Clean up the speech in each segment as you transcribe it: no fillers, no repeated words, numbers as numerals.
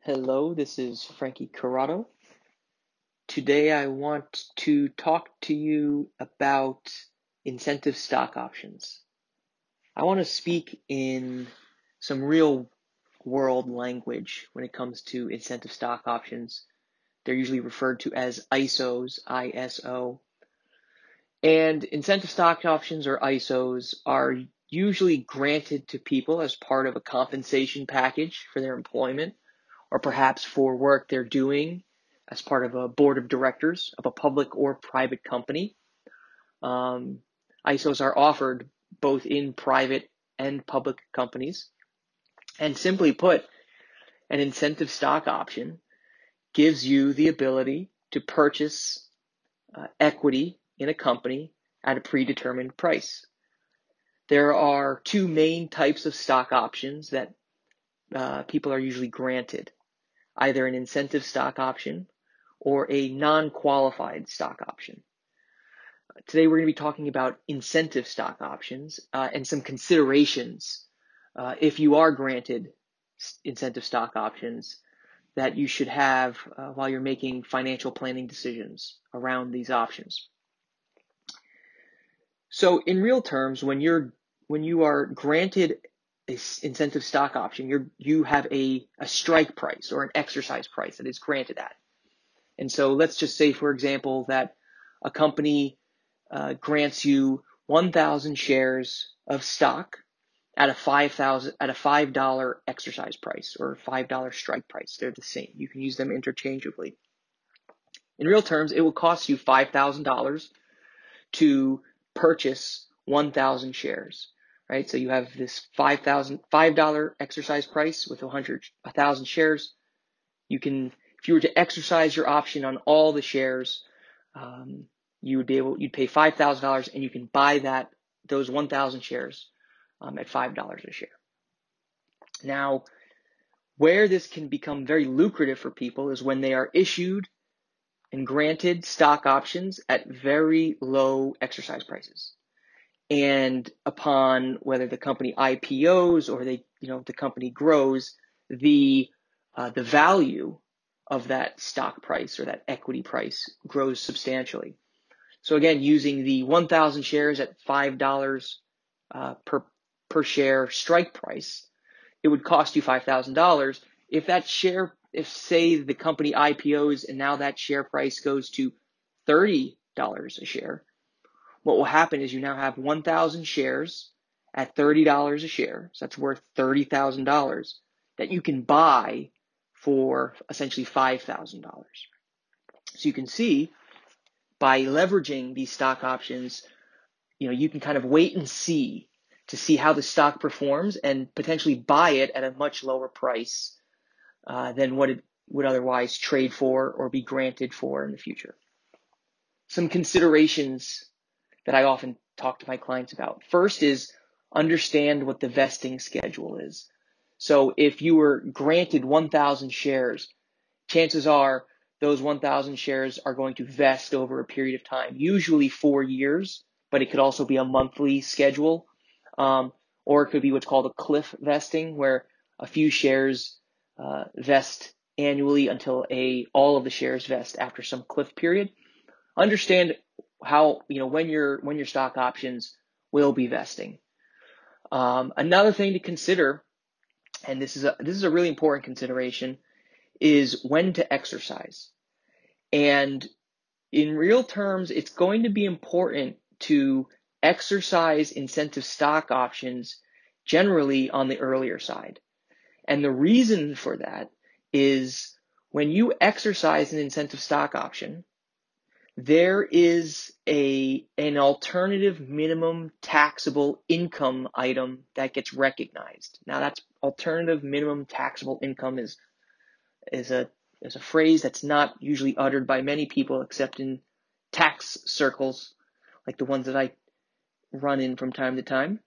Hello, this is Frankie Corrado. Today I want to talk to you about incentive stock options. I want to speak in some real world language when it comes to incentive stock options. They're usually referred to as ISOs, ISO. And incentive stock options or ISOs are usually granted to people as part of a compensation package for their employment, or perhaps for work they're doing as part of a board of directors of a public or private company. Um, ISOs are offered both in private and public companies. And simply put, an incentive stock option gives you the ability to purchase equity in a company at a predetermined price. There are two main types of stock options that people are usually granted: either an incentive stock option or a non-qualified stock option. Today we're going to be talking about incentive stock options and some considerations if you are granted incentive stock options that you should have while you're making financial planning decisions around these options. So in real terms, when you are granted an incentive stock option, you have a strike price or an exercise price that is granted at. And so let's just say, for example, that a company grants you 1,000 shares of stock at a $5 exercise price or $5 strike price. They're the same. You can use them interchangeably. In real terms, it will cost you $5,000 to purchase 1,000 shares, right? So you have this $5 exercise price with 1,000 shares. You can, if you were to exercise your option on all the shares, you'd pay $5,000 and you can buy those 1,000 shares at $5 a share. Now, where this can become very lucrative for people is when they are issued and granted stock options at very low exercise prices. And upon whether the company IPOs or the company grows, the value of that stock price or that equity price grows substantially. So again, using the 1,000 shares at $5 per share strike price, it would cost you $5,000. If say the company IPOs and now that share price goes to $30 a share, what will happen is you now have 1,000 shares at $30 a share. So that's worth $30,000 that you can buy for essentially $5,000. So you can see, by leveraging these stock options, you can kind of wait and see to see how the stock performs and potentially buy it at a much lower price than what it would otherwise trade for or be granted for in the future. Some considerations that I often talk to my clients about. First is understand what the vesting schedule is. So if you were granted 1,000 shares, chances are those 1,000 shares are going to vest over a period of time, usually 4 years, but it could also be a monthly schedule, or it could be what's called a cliff vesting, where a few shares vest annually until all of the shares vest after some cliff period. Understand how, when your stock options will be vesting. Another thing to consider, and this is a really important consideration, is when to exercise. And in real terms, it's going to be important to exercise incentive stock options generally on the earlier side. And the reason for that is when you exercise an incentive stock option, there is an alternative minimum taxable income item that gets recognized. Now, that's alternative minimum taxable income is a phrase that's not usually uttered by many people except in tax circles like the ones that I run in from time to time.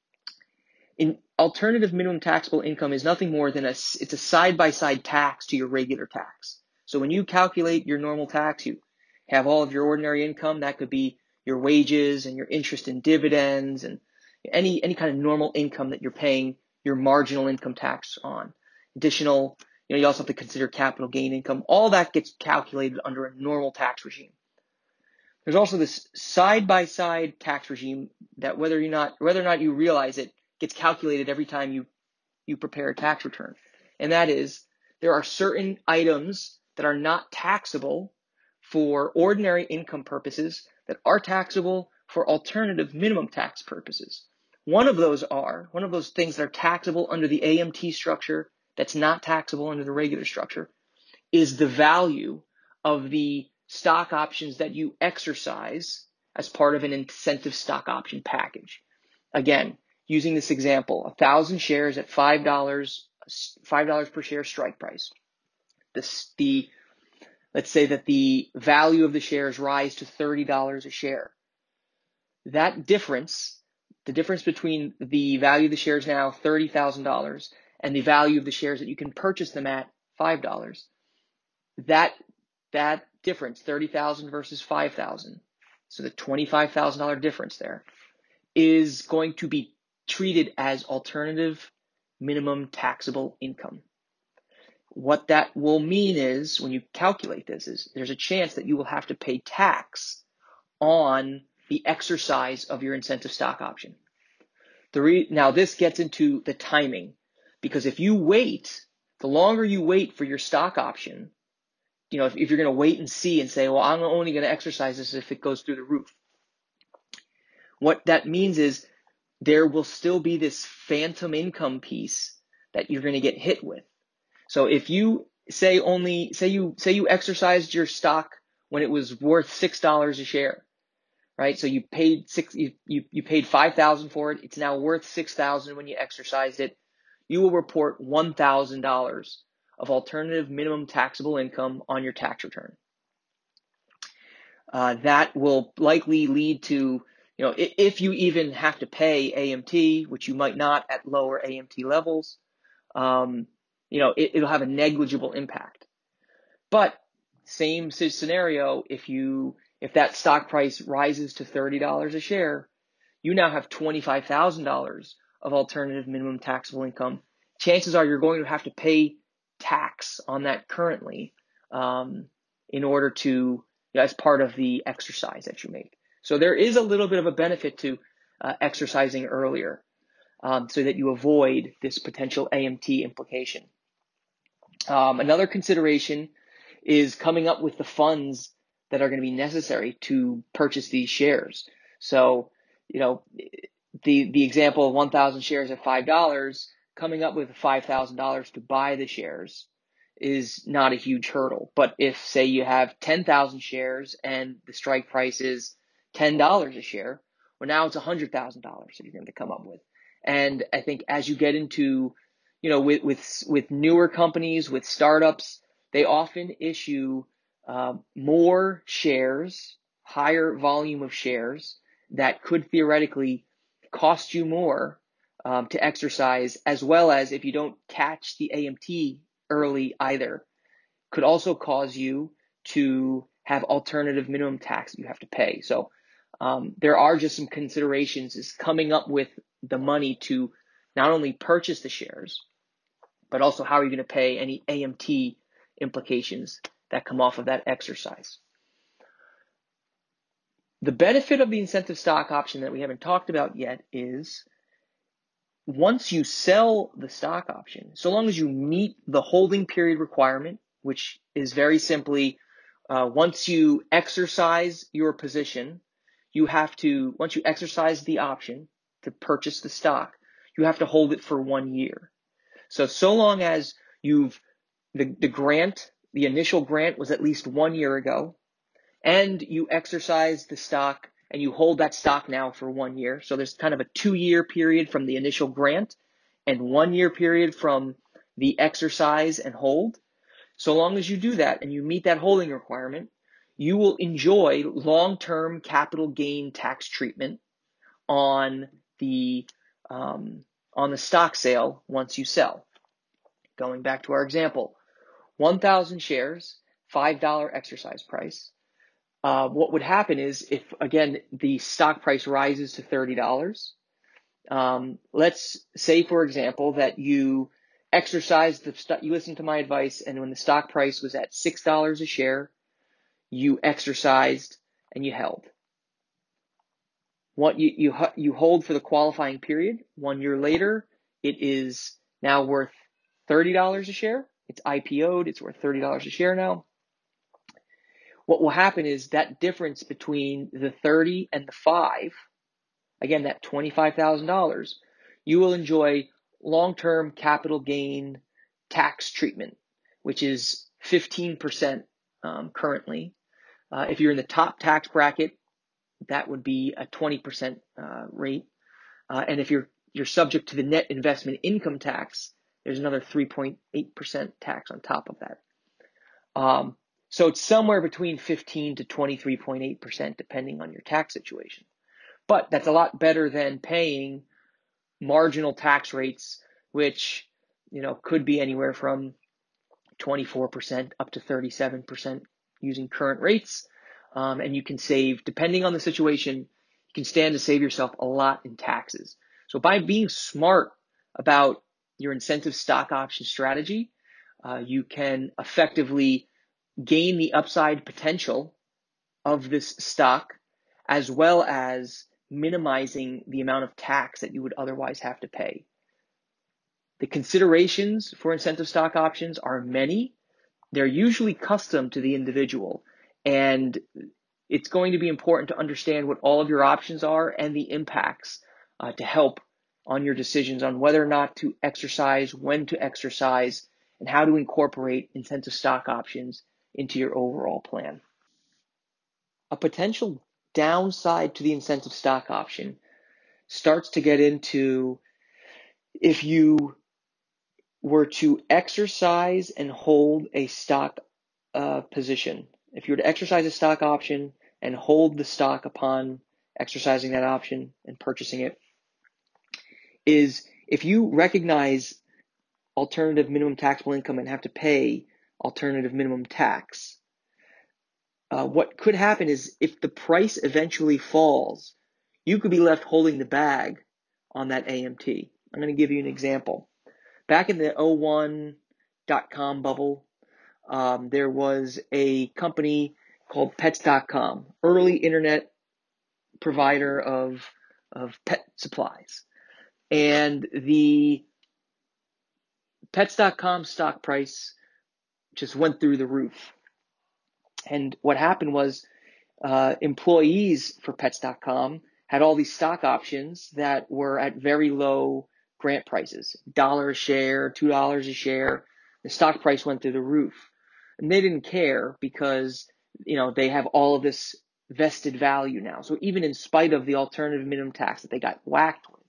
In alternative minimum taxable income is nothing more than it's a side-by-side tax to your regular tax. So when you calculate your normal tax, you have all of your ordinary income. That could be your wages and your interest and dividends and any kind of normal income that you're paying your marginal income tax on. Additional, You also have to consider capital gain income. All that gets calculated under a normal tax regime. There's also this side-by-side tax regime that whether or not you realize it, gets calculated every time you prepare a tax return. And that is, there are certain items that are not taxable for ordinary income purposes that are taxable for alternative minimum tax purposes. One of those things that are taxable under the AMT structure that's not taxable under the regular structure is the value of the stock options that you exercise as part of an incentive stock option package. Again, using this example, 1,000 shares at $5 per share strike price. Let's say that the value of the shares rise to $30 a share. That difference, the difference between the value of the shares now, $30,000, and the value of the shares that you can purchase them at, $5, that difference, $30,000 versus $5,000, so the $25,000 difference there, is going to be treated as alternative minimum taxable income. What that will mean is, when you calculate this, is there's a chance that you will have to pay tax on the exercise of your incentive stock option. Now, this gets into the timing, because if you wait, the longer you wait for your stock option, if you're going to wait and see and say, well, I'm only going to exercise this if it goes through the roof, what that means is there will still be this phantom income piece that you're going to get hit with. So if you say you exercised your stock when it was worth $6 a share, right? So you paid $5,000 for it. It's now worth $6,000 when you exercised it. You will report $1,000 of alternative minimum taxable income on your tax return. That will likely lead to, if you even have to pay AMT, which you might not at lower AMT levels, it'll have a negligible impact. But same scenario, if that stock price rises to $30 a share, you now have $25,000 of alternative minimum taxable income. Chances are you're going to have to pay tax on that currently in order to, as part of the exercise that you make. So there is a little bit of a benefit to exercising earlier so that you avoid this potential AMT implication. Another consideration is coming up with the funds that are going to be necessary to purchase these shares. So, the example of 1,000 shares at $5, coming up with $5,000 to buy the shares is not a huge hurdle. But if, say, you have 10,000 shares and the strike price is $10 a share, well, now it's $100,000 that you're going to come up with. And I think as you get into, with newer companies, with startups, they often issue more shares, higher volume of shares that could theoretically cost you more to exercise, as well as, if you don't catch the AMT early either, could also cause you to have alternative minimum tax that you have to pay. So there are just some considerations is coming up with the money to not only purchase the shares, but also how are you going to pay any AMT implications that come off of that exercise. The benefit of the incentive stock option that we haven't talked about yet is once you sell the stock option, so long as you meet the holding period requirement, which is very simply once you exercise your position, once you exercise the option to purchase the stock, you have to hold it for 1 year. So long as the initial grant was at least 1 year ago, and you exercise the stock and you hold that stock now for 1 year. So there's kind of a 2-year period from the initial grant and 1 year period from the exercise and hold. So long as you do that and you meet that holding requirement, you will enjoy long-term capital gain tax treatment on the stock sale once you sell. Going back to our example, 1,000 shares, $5 exercise price. What would happen is if, again, the stock price rises to $30, let's say, for example, that you exercised you listened to my advice, and when the stock price was at $6 a share, you exercised and you held. What you hold for the qualifying period. 1 year later, it is now worth $30 a share. It's IPO'd. It's worth $30 a share now. What will happen is that difference between the 30 and the 5, again, that $25,000, you will enjoy long-term capital gain tax treatment, which is 15% currently. If you're in the top tax bracket, that would be a 20% rate. And if you're subject to the net investment income tax, there's another 3.8% tax on top of that. So it's somewhere between 15 to 23.8%, depending on your tax situation. But that's a lot better than paying marginal tax rates, which, could be anywhere from 24% up to 37% using current rates. And you can save, depending on the situation, you can stand to save yourself a lot in taxes. So by being smart about your incentive stock option strategy, you can effectively gain the upside potential of this stock, as well as minimizing the amount of tax that you would otherwise have to pay. The considerations for incentive stock options are many. They're usually custom to the individual, and it's going to be important to understand what all of your options are and the impacts to help on your decisions on whether or not to exercise, when to exercise, and how to incorporate incentive stock options into your overall plan. A potential downside to the incentive stock option starts to get into if you were to exercise and hold a stock position. If you were to exercise a stock option and hold the stock upon exercising that option and purchasing it, is if you recognize alternative minimum taxable income and have to pay alternative minimum tax, what could happen is if the price eventually falls, you could be left holding the bag on that AMT. I'm going to give you an example. Back in the 01 .com bubble, there was a company called Pets.com, early internet provider of pet supplies. And the Pets.com stock price just went through the roof. And what happened was employees for Pets.com had all these stock options that were at very low grant prices, $1 a share, $2 a share. The stock price went through the roof. And they didn't care because, they have all of this vested value now. So even in spite of the alternative minimum tax that they got whacked with,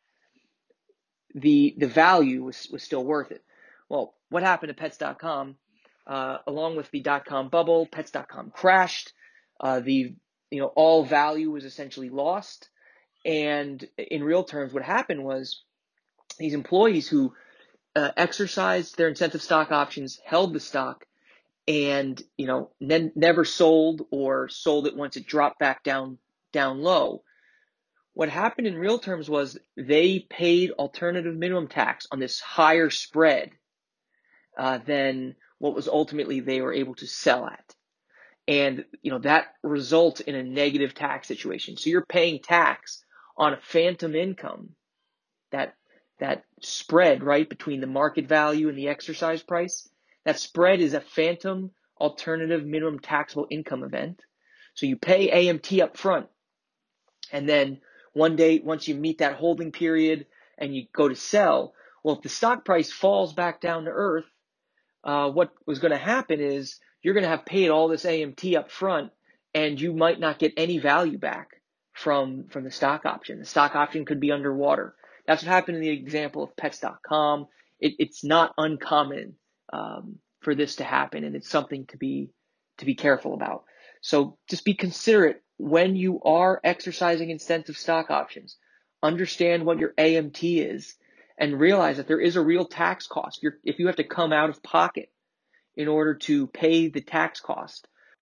the value was still worth it. Well, what happened to Pets.com? Along with the .com bubble, Pets.com crashed. All value was essentially lost. And in real terms, what happened was these employees who exercised their incentive stock options, held the stock, and never sold or sold it once it dropped back down low. What happened in real terms was they paid alternative minimum tax on this higher spread than what was ultimately they were able to sell at. And, that results in a negative tax situation. So you're paying tax on a phantom income, that spread, right, between the market value and the exercise price. That spread is a phantom alternative minimum taxable income event. So you pay AMT up front. And then one day, once you meet that holding period and you go to sell, well, if the stock price falls back down to earth, what was going to happen is you're going to have paid all this AMT up front, and you might not get any value back from the stock option. The stock option could be underwater. That's what happened in the example of Pets.com. It's not uncommon for this to happen, and it's something to be careful about. So just be considerate when you are exercising incentive stock options. Understand what your AMT is, and realize that there is a real tax cost. If you have to come out of pocket in order to pay the tax cost,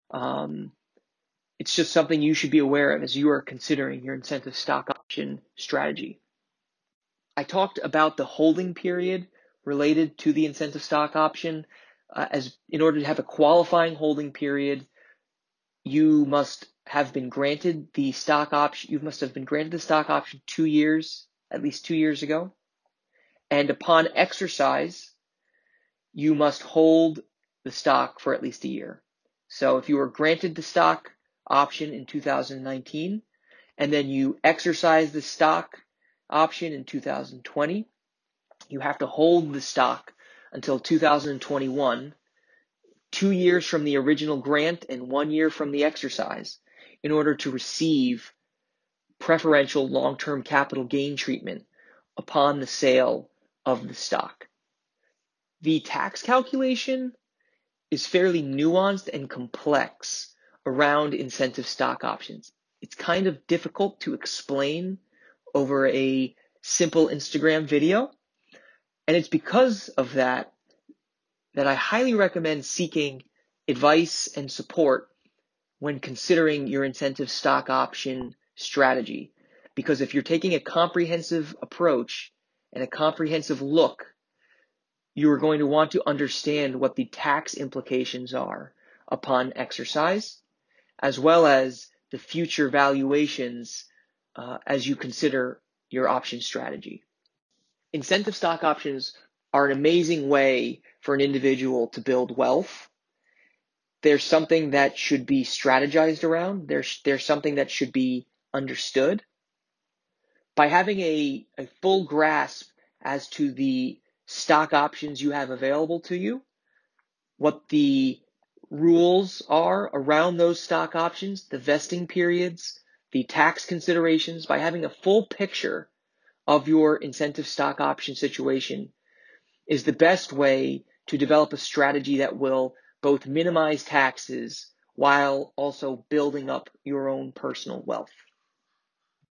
it's just something you should be aware of as you are considering your incentive stock option strategy. I talked about the holding period related to the incentive stock option. As in order to have a qualifying holding period, you must have been granted the stock option. You must have been granted the stock option at least 2 years ago. And upon exercise, you must hold the stock for at least a year. So if you were granted the stock option in 2019, and then you exercise the stock option in 2020, you have to hold the stock until 2021, 2 years from the original grant and 1 year from the exercise, in order to receive preferential long-term capital gain treatment upon the sale of the stock. The tax calculation is fairly nuanced and complex around incentive stock options. It's kind of difficult to explain over a simple Instagram video. And it's because of that I highly recommend seeking advice and support when considering your incentive stock option strategy. Because if you're taking a comprehensive approach and a comprehensive look, you are going to want to understand what the tax implications are upon exercise, as well as the future valuations as you consider your option strategy. Incentive stock options are an amazing way for an individual to build wealth. There's something that should be strategized around. There's something that should be understood. By having a full grasp as to the stock options you have available to you, what the rules are around those stock options, the vesting periods, the tax considerations, by having a full picture of your incentive stock option situation is the best way to develop a strategy that will both minimize taxes while also building up your own personal wealth.